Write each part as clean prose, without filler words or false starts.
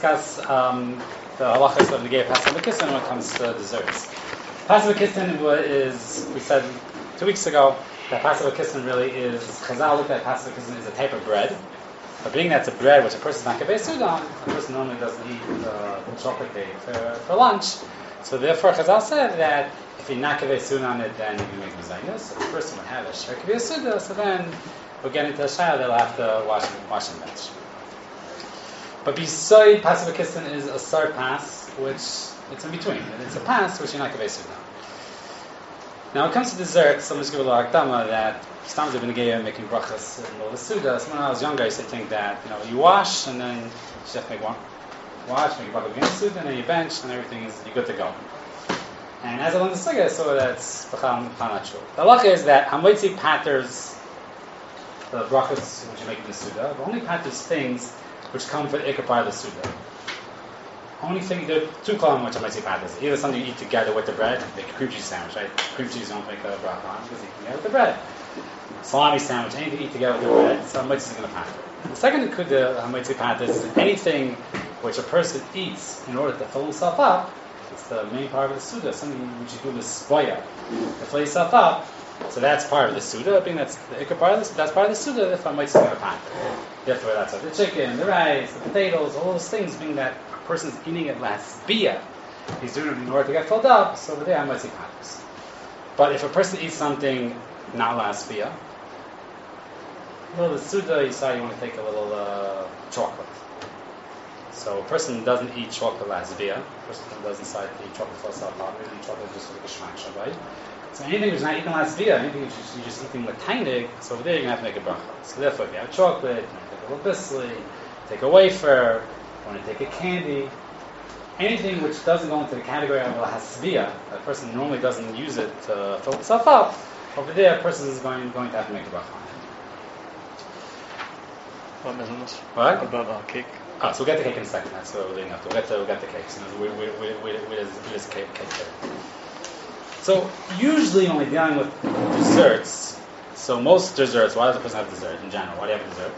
discuss the halachas of the Negei Pasal V'Kissin when it comes to desserts. Pasal V'Kissin is, we said 2 weeks ago, that Pasal V'Kissin really is, Chazal looked at Pasal V'Kissin is a type of bread. But being that's a bread which a person is not going to base on, a person normally doesn't eat chocolate cake for lunch. So therefore Chazal said that if you're not going to on it, then you can make mezainos. So the person would have a shrekvi suda, so then we'll get into a shayla, they'll have to wash and bench. But beside Pasal V'Kissin is a sar pas, which it's in between. It's a pas which you're not going to on. Now when it comes to desserts, I'm just going to give a little akdama that sometimes I've been making brachas in the middle of the suda. So when I was younger, I used to think that you wash and then you just have to make one. Wash, make a bracha against the suda, and then you bench, and everything is you're good to go. And as I learned the suga, I saw that's not true. The halacha is that Hamoitzi patters the brachas which you make in the suda, but only patters things which come for the ikar part of the suda. Only thing, there are two columns which Hamoitzi patters. Either something you eat together with the bread, like a cream cheese sandwich, right? Cream cheese you don't make a bracha on because you eat together with the bread. Salami sandwich, anything you eat together with the bread, so Hamoitzi is going to patter. The second Hamoitzi patters is anything which a person eats in order to fill himself up. It's the main part of the suda, something which you do with spoya to fill yourself up. So that's part of the suda. Being that's the ikar part of the, that's part of the suda. Therefore, Hamoitzi is going to patter. Therefore, that's like the chicken, the rice, the potatoes, all those things. Being that a person is eating it last bia, he's doing it in order to get filled up. So over there, Hamoitzi patters. But if a person eats something not last bia, the suda, you saw you want to take a little chocolate. So a person doesn't eat chocolate last bia. A person doesn't decide to eat chocolate for himself. Maybe eat chocolate just for the geshmak shabbai. So anything which is not eaten last bia, anything which you're just eating with tainig, so over there you're going to have to make a bracha. So therefore, if you have chocolate, you want to take a little bisli, take a wafer, you want to take a candy, anything which doesn't go into the category of a hasbia, a person normally doesn't use it to fill himself up, over there a person is going to have to make a bracha on it. What about cake? So we'll get the cake in a second. That's what we're leading up to. We'll get the cake. So where does cake fit? So usually when we're dealing with desserts, so most desserts, why does a person have dessert in general? Why do you have a dessert?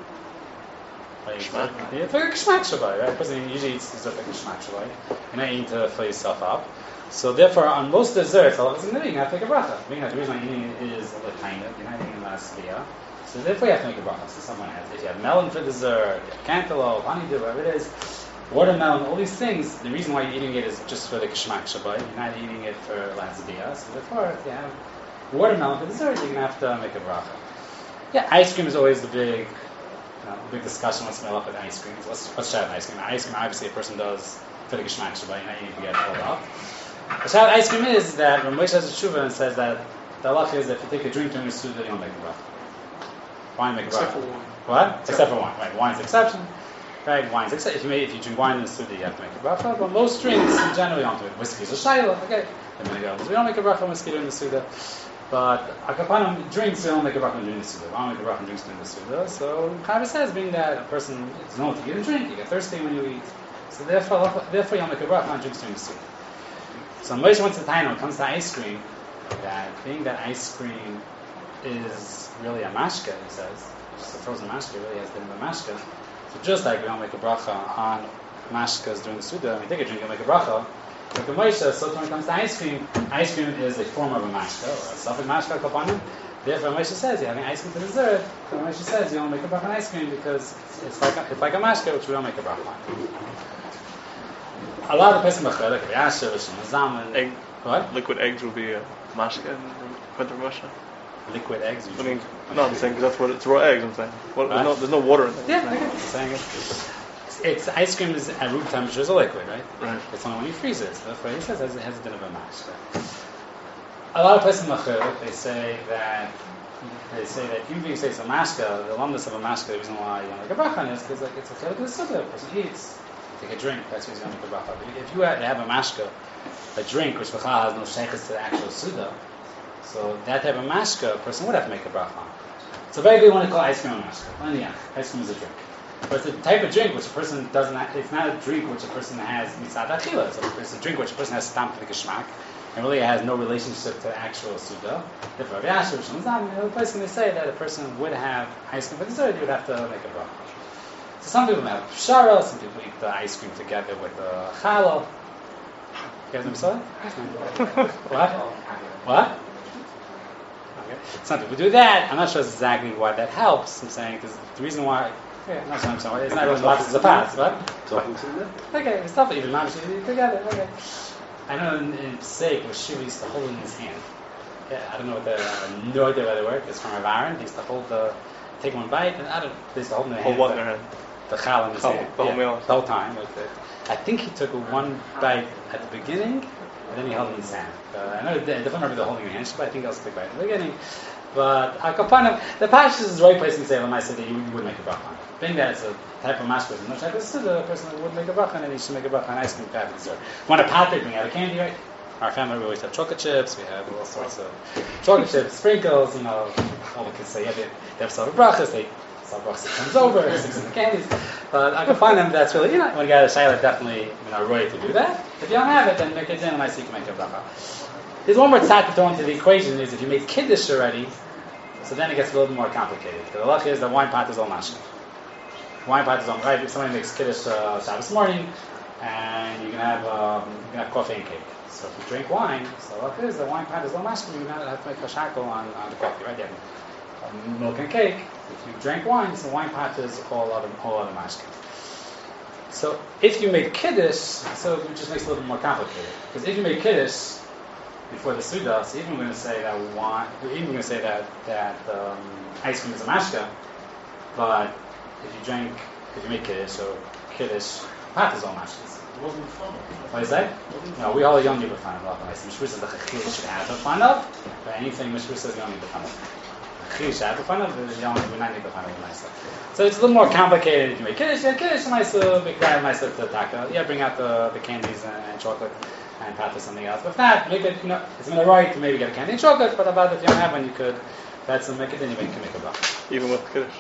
It's like a geshmak shabbai, right? A person usually eats dessert like a geshmak shabbai. You're not eating to fill yourself up. So therefore, on most desserts, all of a sudden you have to take a bracha. The reason I'm eating it is a kind of, you're not eating last bia. So therefore you have to make a bracha. So someone has, if you have melon for dessert, you have cantaloupe, honeydew, whatever it is, watermelon, all these things, the reason why you're eating it is just for the geshmak shabbai. You're not eating it for last bia. So therefore, if you have watermelon for dessert, you're going to have to make a bracha. Yeah, ice cream is always the big discussion. What's made up with ice cream? What's shad ice cream? Ice cream, obviously, a person does for the geshmak shabbai. You're not eating to get filled up. The shad ice cream is that when Moshe has a tshuva and says that the halach is that if you take a drink during the suda, you don't make a bracha. Wine make a bracha. Except for wine. What? Except for wine. Right. Wine's exception. Right. Wine's exception. If you drink wine in the suda, you have to make a bracha. But most drinks, in general, you don't do it. Whiskey is a shayla. Okay. We don't make a bracha on whiskey during the suda. But akapanim drinks, we don't make a bracha during the suda. We don't make a bracha on drinks during the suda. So Chavis says, being that a person is known to eat and drink, you get thirsty when you eat. So therefore you don't make a bracha on drinks during the suda. So Moshe went to the time when it comes to ice cream, that being that ice cream is really a mashka, he says. Just a frozen mashka really has been a mashka. So just like we don't make a bracha on mashkas during the suda, when we take a drink, we make a bracha. But the Moshe, so when it comes to ice cream is a form of a mashka, or a suffix mashka kapanim. Therefore, Moshe says you're having ice cream for dessert. So Moshe says you don't make a bracha on ice cream because it's like a mashka, which we don't make a bracha on. A lot of person b'chadek, Yasher, Shemazaman. Egg. What? Liquid eggs will be a mashka in winter Russia. Liquid eggs. I mean, no, I'm saying because that's what it's raw eggs. I'm saying. Well, there's no water in it. Yeah, I get saying it. It's ice cream is at room temperature is a liquid, right? Right. It's only when you freeze it. So that's why he says it has a bit of a mash. Right? A lot of places in Machir, they say that even if you say it's a mashka, the lumdus of a mashka, the reason why you don't make a bracha on it is because it's a chelik of the sukkah. A person eats, take a drink. That's why he's going to make a bracha. But if you have a mashka, a drink which has no sheikhs to the actual suda, so that type of mashka, a person would have to make a bracha on. So very good want to call ice cream a mashka. Yeah, ice cream is a drink. But it's a type of drink which a person doesn't have, it's not a drink which a person has mitzad achila. So it's a drink which a person has stamp for the geshmak, and really has no relationship to the actual suda. Therefore, Rav Yasher, the place when they say that a person would have ice cream for dessert, you would have to make a bracha. So some people have pshara, some people eat the ice cream together with the challah. You guys never saw it? What? What? Okay. Some people do that. I'm not sure exactly why that helps. I'm saying because the reason why. Yeah, I'm not sure. I'm sorry. It's not really much as a pass, but Talking to them? okay, it's tough. Even mom should eat together. Okay. I know in Pesach, where Shiva used to hold it in his hand. Yeah, I don't know what no idea where they work. It's from Rav Aaron. He used to take one bite, and they used to hold it in their hand. Hold what in their hand? The chal in his hand. The whole meal. The whole time. I think he took one bite at the beginning, and then he held it in his hand. I know, I definitely remember the holding in your hand, but I think he also took a bite at the beginning. But the Pashas is the right place to say Lamaisa that you would make a bracha on it. Being that it's a type of mashka, no type of suda, a person would make a bracha on it, he should make a bracha on ice cream after dessert. Want a pater, bring out a candy, right? Our family, we always have chocolate chips, we have all sorts of chocolate chips, sprinkles, all the kids say, they have some brachas, they sell brachas that comes over, six in the candies. But I can find them, that's really, when you got a shayla, definitely, right to do that. If you don't have it, then make it in, and I see you can make a bracha. There's one more tzad to throw into the equation, is if you made kiddush already, so then it gets a little bit more complicated. The halacha is that wine pot is all mashka. Wine pot is all right. If somebody makes kiddush Shabbos morning, and you can have coffee and cake. So if you drink wine, so the halacha is the wine pot is all mashka. You have to make a shackle on the coffee, right? You have milk and cake. If you drink wine, so wine pot is all other mashka. So if you make kiddush, so it just makes it a little bit more complicated. Because if you make kiddush before the Suda, so even we're going to say that ice cream is a mashka, but if you make kiddush, so kiddush, pat is all mashkas. What is that? No, we all young people find of Mishra is the chachil should have the fun of, but anything Mishra says you don't need the fun of. Chachil should have the fun of, but you don't need the fun of nice. So it's a little more complicated if you make kiddush, nice, big guy, nice to taka. Yeah, bring out the candies and chocolate. And pat or something else. But if not, make it, it's going to right to maybe get a candy and chocolate, but about if you don't have one, you could, that's make it, then you can make a bracha. Even with kiddush?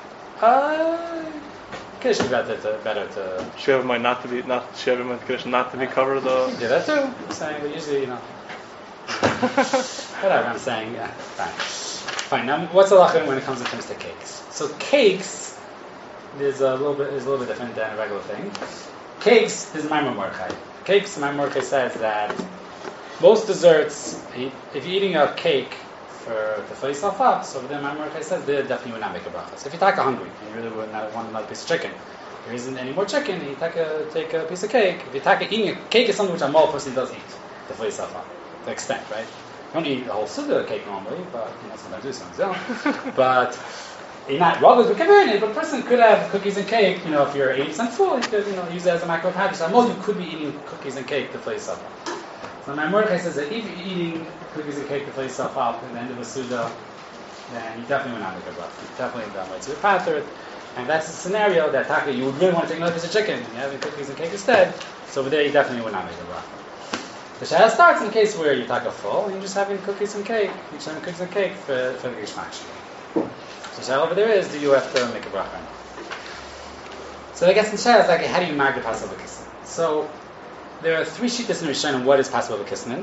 Kiddush is better to... Should have in mind kiddush not to be covered though? Yeah, that too. I'm saying, but usually, whatever I'm saying, yeah, fine. Now, what's the halacha when it comes to cakes? So cakes is a little bit different than a regular thing. Cakes is Maimon Mordechai. Cakes, my Mordechai says that most desserts, if you're eating a cake to fill yourself up, so then my Mordechai says they definitely would not make a bracha. So if you take a hungry and you really would not want another piece of chicken, there isn't any more chicken, you take a piece of cake. If you eating a cake is something which a mole person does eat to fill yourself up, to the extent, right? You don't eat a whole sugar cake normally, but sometimes do, sometimes don't. But you're not robbers with kavanah, but a person could have cookies and cake, if you're 80% full, you could, use it as a macro package. So most you could be eating cookies and cake to fill yourself up. So my Mordechai says that if you're eating cookies and cake to fill yourself up at the end of a Suda, then you definitely will not make a bracha. You definitely don't want to be patterned. And that's a scenario that you would really want to take another piece of chicken. You're having cookies and cake instead. So over there you definitely would not make a bracha. The shayla starts in case where you take a full and you're just having cookies and cake. You're just having cookies and cake for the gishmak. So the shayla over there is, do you have to make a bracha? So I guess the shayla is like, how do you mark the Pasal B'Kisnin? So there are three shittas in Rishonim what is Pasal B'Kisnin,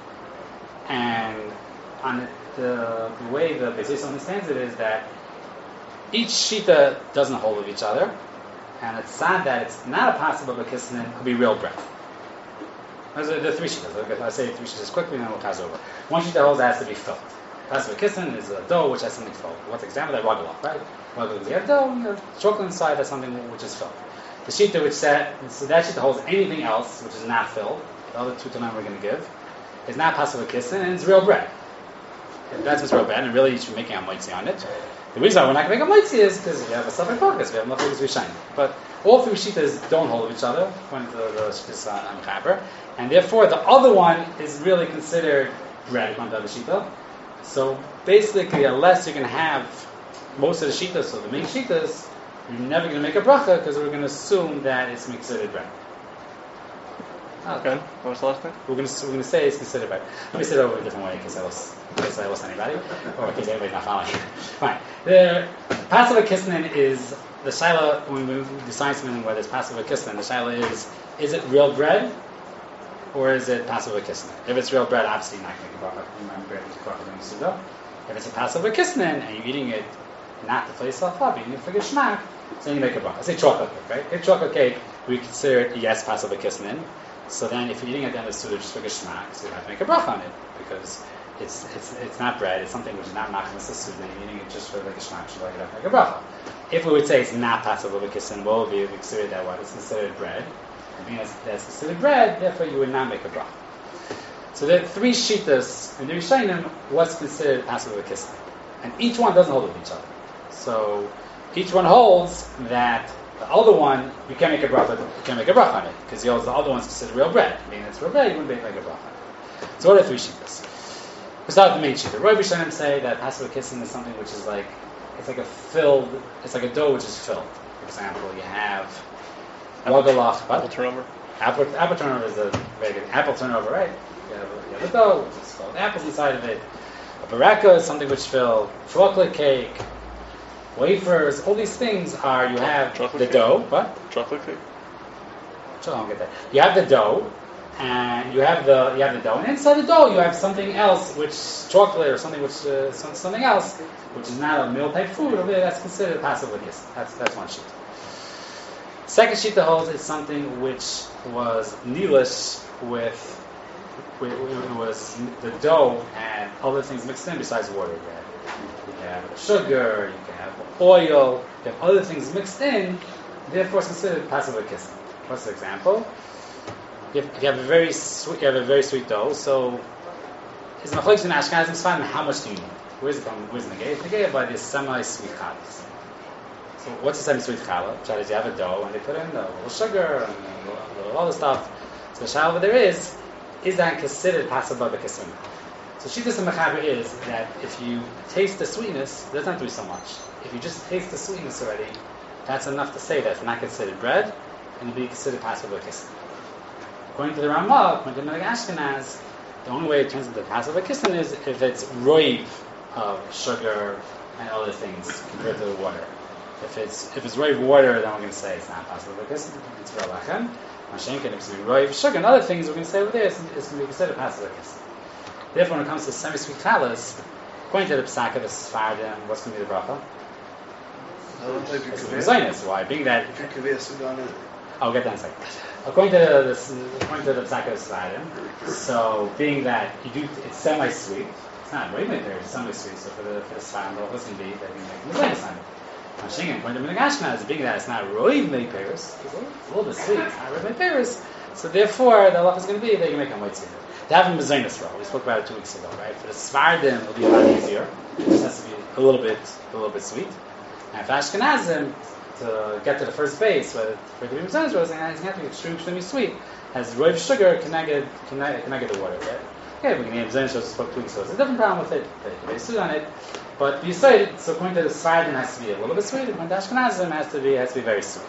and on the way the Beis Yosef understands it is that each shita doesn't hold with each other, and it's sad that it's not a Pasal B'Kisnin, it could be real bread. Those are the three shittas. I'll say three shittas quickly and then we'll pass over. One shita holds that has to be filled. Pasal B'Kisnin is a dough which has something filled. What's the example? Like Ragalach, right? Ragalach, you have dough, you have chocolate inside, that's something which is filled. The shita which said, so that shita holds anything else which is not filled, the other two tonight we're going to give, is not Pasal B'Kisnin, and it's real bread. If that's what's real bread, and really you should be making a moitzi on it. The reason why we're not going to make a moitzi is because we have a suffering focus, we have nothing to shine. But all three shitas don't hold with each other, according to the shittas on Chaber, and therefore the other one is really considered bread, according to the other shita. So basically, unless you can have most of the shitas, so the main shitas, you're never going to make a bracha because we're going to assume that it's considered bread. Okay. What's the last thing? We're going to say it's considered bread. Let me say it over a different way in case I lost anybody, or in case anybody's not following. Fine. The Pasal B'Kisnin is the shayla when we decide something whether it's Pasal B'Kisnin. The shayla is it real bread or is it Pasal B'Kisnin? If it's real bread, obviously you're not going to make a bracha. You might bread with bracha during the Suda. If it's a Pasal B'Kisnin and you're eating it not to fill yourself up, you're eating it for Geshmak, So then you make a bracha. Let's say chocolate cake, right? If chocolate cake, we consider it yes pasul b'kisnin. So then, if you're eating at the end of the Suda just for geschmack, so you have to make a bracha on it because it's not bread. It's something which is not machmas the Suda. You're eating it just for the geschmack. So you have to make a bracha. If we would say it's not pasul b'kisnin, what would we consider that what? It's considered bread. I mean, that's considered bread. Therefore, you would not make a bracha. So there are three shittas in the Rishonim what's considered pasul b'kisnin, and each one doesn't hold with each other. So each one holds that the other one you can't make a bracha. You can't make a bracha on it because the other one's considered real bread. I mean, it's real bread. You wouldn't make a bracha on it. So what are three shittas? We start with the main shitta. Rav Rishonim say that pasul b'kisnin is something which is like it's like a dough which is filled. For example, you have wagalach, apple turnover. Apple turnover is a very good apple turnover, right? You have a dough which is filled apples inside of it. A baraka is something which is filled chocolate cake. Wafers, all these things are, you have chocolate the cake. Dough, what? Chocolate cake? I don't get that. You have the dough, and you have the dough, and inside the dough you have something else, which chocolate or something which something else, which is not a meal type food. Over there, that's considered pasul b'kisnin. That's one sheet. Second sheet that holds is something which was nilish with it was the dough and other things mixed in besides water. You have sugar, you can have oil, you have other things mixed in, therefore it's considered pasul b'kisnin. What's the example? You have a very sweet dough, so it's machlokes in Ashkenazim Sfarim, how much do you need? Where's it from? Where's the negay? It's negated by this semi-sweet challah. So what's a semi-sweet challah? That is, you have a dough and they put in a little sugar and a little other stuff. So the shayla there is that considered pasul b'kisnin? So Shittas and Mechaber is that if you taste the sweetness, it doesn't have to be so much. If you just taste the sweetness already, that's enough to say that it's not considered bread and it'll be considered pasul b'kisnin. According to the Ramah, according to the Ashkenaz, the only way it turns into pasul b'kisnin is if it's roiv of sugar and other things compared to the water. If it's roiv water, then we're going to say it's not pasul b'kisnin, it's real lachem. Mashenkin, if it's roiv sugar and other things, we're going to say over there it's going to be considered pasul b'kisnin. Therefore, when it comes to semi-sweet challahs, according to the Pesach of the Sephardim, what's going to be the bracha? It's the Zionist. Why? Being that I'll get that in a second. According to the Pesach of the Sephardim, so being that it's semi-sweet, it's not really there, it's semi-sweet. So for the Sephardim, the bracha can be that we make the Zionist on it. Mashing, according to the Ashkenaz, being that it's not roiv mei peros, it's a little bit sweet, it's not roiv mei peros. So therefore, the halacha is going to be that you make a motzei. They have a mezainis roll. We spoke about it 2 weeks ago, right? For the Sephardim, it'll be a lot easier. It just has to be a little bit sweet. And for Ashkenazim, to get to the first base, for it to be mezainis roll, it has to be extremely sweet. Has roiv sugar connected the water, right? Okay, we can eat mezainis roll. Spoke 2 weeks ago. It's a different problem with it. They sweet on it, but you say so. According to the Sephardim, it has to be a little bit sweet. According to Ashkenazim, it has to be very sweet.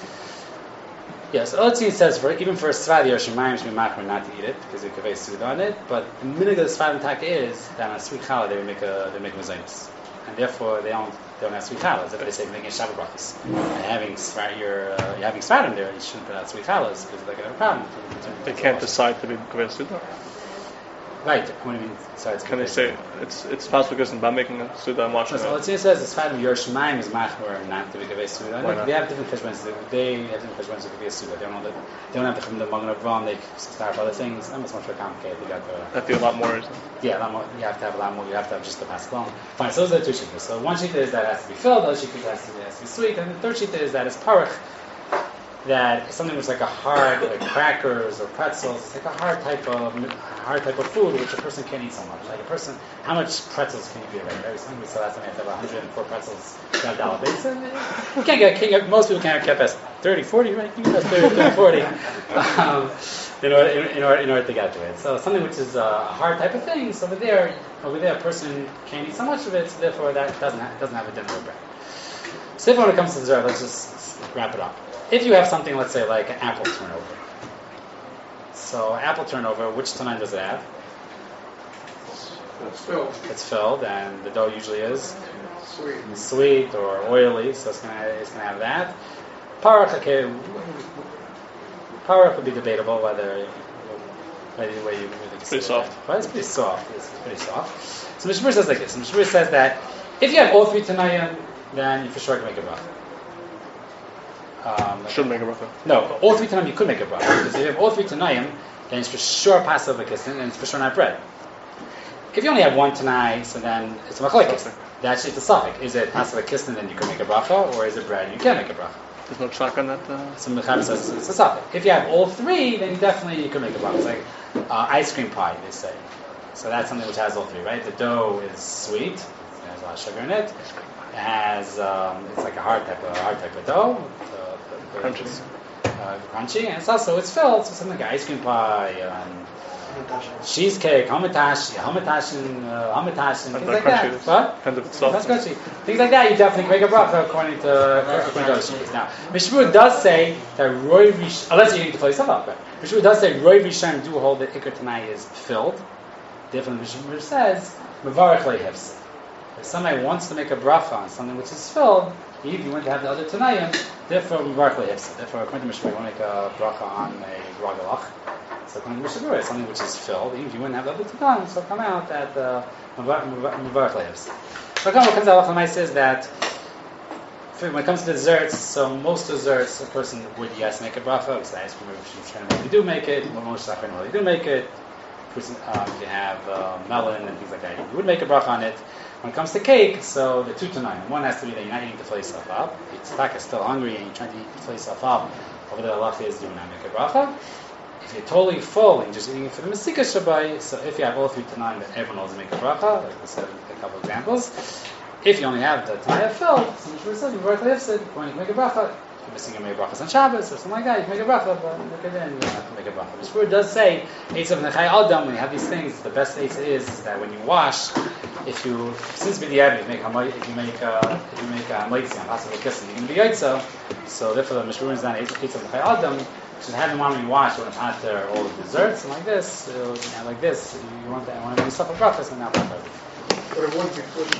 Yes, Otzin says even for a Sfadi or Shemayim should be machmir not to eat it because you can very sweet on it. But the minig of the Sfadim taka is that on a sweet challah they make mezainis, and therefore they don't have sweet challahs. That's why they say making Shabbat brachas. And you're having Sfadim there, you shouldn't put out sweet challahs because they're going to have a problem. They can't decide to be Kaveh Suda. Right. What do you mean? Sorry, Can they say it's pasul b'kisnin by making a Suda and watching it? So Otzin says the Sfadim Yerushalayim is machmir not to be Kaveh Suda. They have different cheshbonos. They have different cheshbonos to Kaveh Suda. They don't have the Magen Avraham. They start with other things. That much more complicated. That'd be a lot more, isn't it? Yeah, a lot more. You have to have a lot more. You have to have just the pascal. Fine. So those are the 2 shittas. So one shita is that it has to be filled. The other shita has to be sweet. And the third shita is that it's parach. That something which is like a hard, like crackers or pretzels, it's like a hard type of food which a person can't eat so much. Like a person, how much pretzels can you be right? Right? Something we said last time you have to have 104 pretzels to have dollar base. You can't get most people can't get past 30, 40, right? You can get 30, 40 in order to get to it. So something which is a hard type of thing. So over there, a person can't eat so much of it. So therefore, that doesn't have a dinner of bread. So therefore, when it comes to dessert, let's just wrap it up. If you have something, let's say, like an apple turnover. So apple turnover, which tonight does it have? It's filled, and the dough usually is sweet or oily, so it's gonna have that. Parach would be debatable whether you it's pretty soft. But it's pretty soft. It's pretty soft. So Mishmur says like this. Mishmur says that if you have all 3 tanayim, then you for sure can make a bracha. Should make a bracha. No, all 3 Tanaim you could make a bracha. Because if you have all 3 Tanaim, then it's for sure Pasal V'Kisnin, and it's for sure not bread. If you only have 1 Tanai, so then it's a machlokes. That's just a suffix. Is it Pasal V'Kisnin, then you can make a bracha, or is it bread and you can't make a bracha? There's no track on that. So Mechaber says it's a suffix. If you have all 3, then you can make a bracha. It's like ice cream pie, they say. So that's something which has all 3, right? The dough is sweet. It has a lot of sugar in it. It has, it's like a hard type of dough. Crunchy, and it's filled, so something like ice cream pie, cheesecake, hamantashen, things like that. What? That's crunchy. Things like that, you definitely make a bracha according to those sheets. Now, Mishmur does say that Roy Rish, unless you're eating to fill yourself up, but Mishmur does say Roy Rishon do hold that Iker Tanai is filled. Different Mishmur says Mevarach Lehefs. If somebody wants to make a bracha on something which is filled, if you want to have the other Tanayim, therefore Mevarach Lehefs. Therefore, according to Mishmur, you want to make a bracha on a ragalach. So according to Mishmur, it's something which is filled. Even if you wouldn't have the other Tanayim, so come out at Mevarach Lehefs. So what comes out of says that when it comes to desserts, so most desserts, a person would make a bracha. It's the ice cream, which do make it. Most saccharin really do make it. If you have melon and things like that, you would make a bracha on it. When it comes to cake, so the 2 Tanaim. One has to be that you're not eating to fill yourself up. If you're still hungry and you're trying to eat to fill yourself up, over the halacha is do not make a bracha. If you're totally full and just eating for the Mesika Shabbai, so if you have all 3 Tanaim, then everyone knows to make a bracha, like we said in a couple of examples. If you only have the Tanaya filled, so Mishmur says, you're going to make a bracha. If you're missing a brachas on Shabbos or something like that, you can make a bracha, but look at then, you don't have to make a bracha. Mishmur does say, Eitzav Nechai Adam, when you have these things, the best Eitz is that when you wash, since b'diavad, if you make Maitzi on Pasal V'Kisnin, you're going to be Eitzav. So therefore, the Mishmur is not Eitzav Nechai Adam. Should have in mind when you wash, you want to pater all the desserts and like this. You want to do stuff of brachas and not bracha.